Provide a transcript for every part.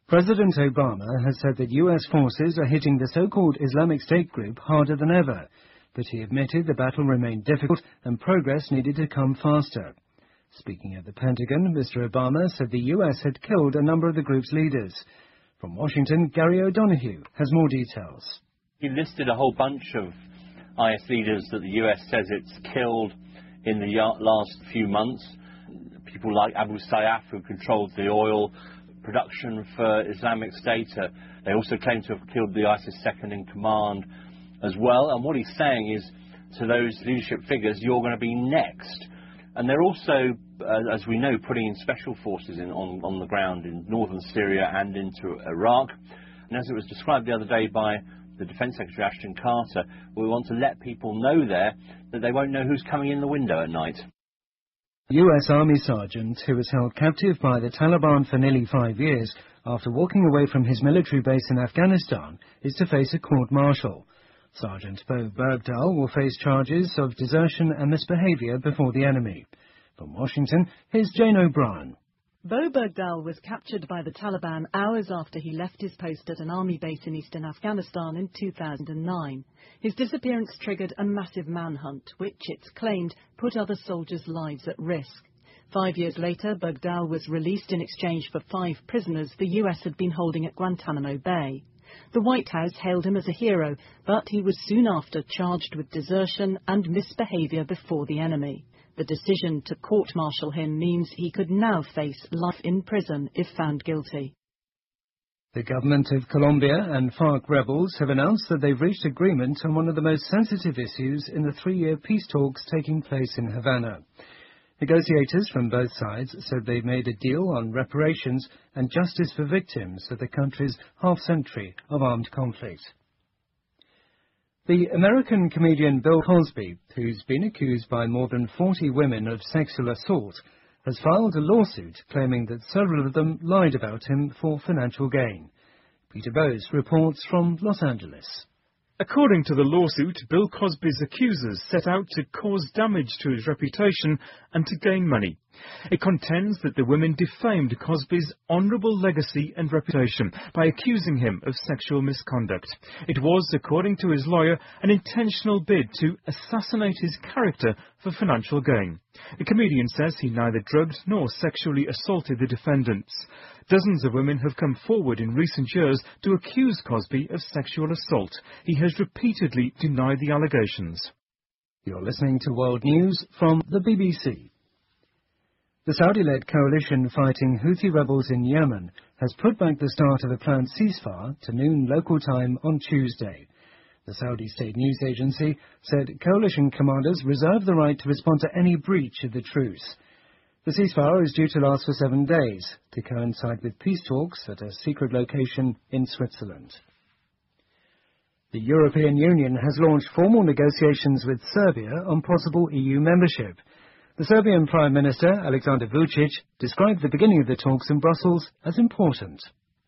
President Obama has said that U.S. forces are hitting the so-called Islamic State group harder than ever, but he admitted the battle remained difficult and progress needed to come faster. Speaking at the Pentagon, Mr. Obama said the U.S. had killed a number of the group's leaders. From Washington, Gary O'Donoghue has more details. He listed a whole bunch of IS leaders that the U.S. says it's killed in the last few months. People like Abu Sayyaf, who controlled the oil production for Islamic State. They also claim to have killed the ISIS second-in-command as well. And what he's saying is to those leadership figures, you're going to be next. And they're also, as we know, putting in special forces on the ground in northern Syria and into Iraq. And as it was described the other day by the Defence Secretary Ashton Carter, we want to let people know there that they won't know who's coming in the window at night. U.S. Army sergeant who was held captive by the Taliban for nearly 5 years after walking away from his military base in Afghanistan is to face a court-martial. Sergeant Bo Bergdahl will face charges of desertion and misbehaviour before the enemy. From Washington, here's Jane O'Brien. Bo Bergdahl was captured by the Taliban hours after he left his post at an army base in eastern Afghanistan in 2009. His disappearance triggered a massive manhunt, which, it's claimed, put other soldiers' lives at risk. 5 years later, Bergdahl was released in exchange for 5 prisoners the US had been holding at Guantanamo Bay. The White House hailed him as a hero, but he was soon after charged with desertion and misbehaviour before the enemy. The decision to court-martial him means he could now face life in prison if found guilty. The government of Colombia and FARC rebels have announced that they've reached agreement on one of the most sensitive issues in the 3-year peace talks taking place in Havana. Negotiators from both sides said they've made a deal on reparations and justice for victims of the country's half-century of armed conflict. The American comedian Bill Cosby, who's been accused by more than 40 women of sexual assault, has filed a lawsuit claiming that several of them lied about him for financial gain. Peter Bowes reports from Los Angeles. According to the lawsuit, Bill Cosby's accusers set out to cause damage to his reputation and to gain money. It contends that the women defamed Cosby's honourable legacy and reputation by accusing him of sexual misconduct. It was, according to his lawyer, an intentional bid to assassinate his character for financial gain. The comedian says he neither drugged nor sexually assaulted the defendants. Dozens of women have come forward in recent years to accuse Cosby of sexual assault. He has repeatedly denied the allegations. You're listening to World News from the BBC. The Saudi-led coalition fighting Houthi rebels in Yemen has put back the start of a planned ceasefire to noon local time on Tuesday. The Saudi state news agency said coalition commanders reserve the right to respond to any breach of the truce. The ceasefire is due to last for 7 days, to coincide with peace talks at a secret location in Switzerland. The European Union has launched formal negotiations with Serbia on possible EU membership. The Serbian Prime Minister, Aleksandar Vučić, described the beginning of the talks in Brussels as important.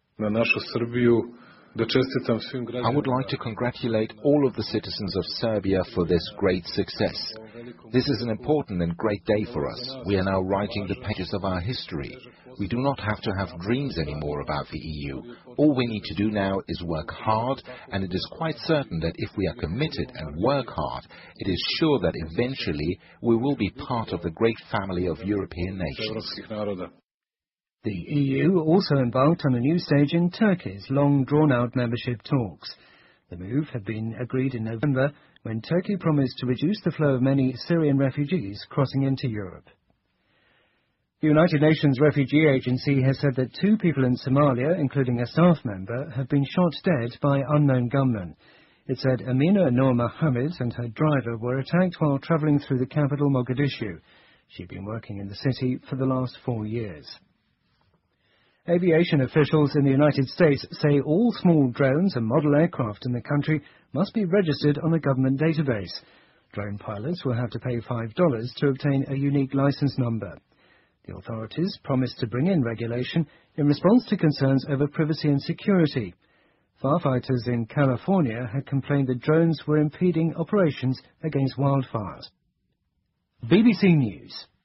I would like to congratulate all of the citizens of Serbia for this great success. This is an important and great day for us. We are now writing the pages of our history. We do not have to have dreams anymore about the EU. All we need to do now is work hard, and it is quite certain that if we are committed and work hard, it is sure that eventually we will be part of the great family of European nations. The EU also embarked on a new stage in Turkey's long drawn-out membership talks. The move had been agreed in November when Turkey promised to reduce the flow of many Syrian refugees crossing into Europe. The United Nations Refugee Agency has said that 2 people in Somalia, including a staff member, have been shot dead by unknown gunmen. It said Amina Noor Mohammed and her driver were attacked while travelling through the capital Mogadishu. She'd been working in the city for the last 4 years. Aviation officials in the United States say all small drones and model aircraft in the country must be registered on the government database. Drone pilots will have to pay $5 to obtain a unique license number. The authorities promised to bring in regulation in response to concerns over privacy and security. Firefighters in California had complained that drones were impeding operations against wildfires. BBC News.